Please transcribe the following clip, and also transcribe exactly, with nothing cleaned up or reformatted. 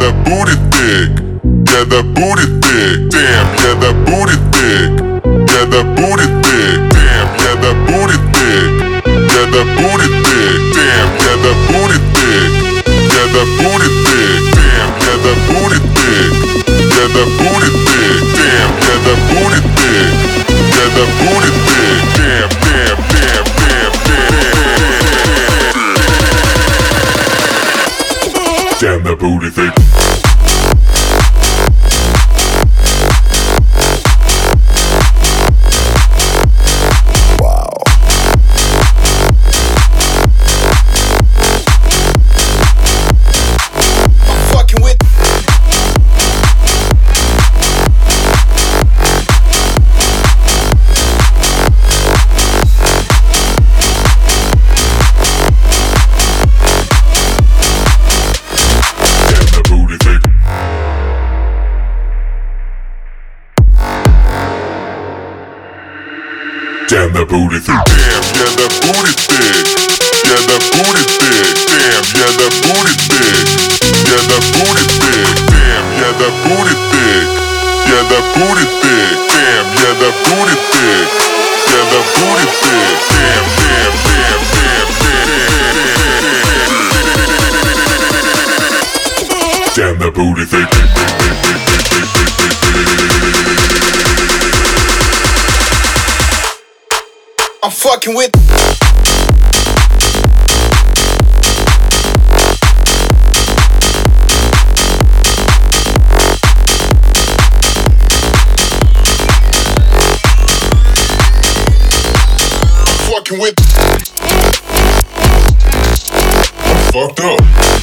that booty thick. Yeah, that booty thick. Damn, yeah, that booty thick. Yeah, that booty thick. Damn, yeah, that booty thick. Yeah, that booty thick. Damn, yeah, that booty thick. Yeah, that booty thick. Damn, yeah, that booty thick. Yeah, that booty thick. Damn, yeah, that booty thick. Yeah, that booty thick. Damn, damn, damn, damn, damn. Damn, that booty thick. Damn, that booty thick. Damn, yeah, that booty thick. Yeah, that booty thick. Damn, yeah, that booty thick. Yeah, that booty thick. Damn, yeah, that booty thick. Yeah, that booty thick. Damn, yeah, that booty thick. Yeah, that booty thick. Damn, damn, damn, damn, damn. Damn, that booty thick. I'm fucking with. I'm fucking with. I'm fucked up.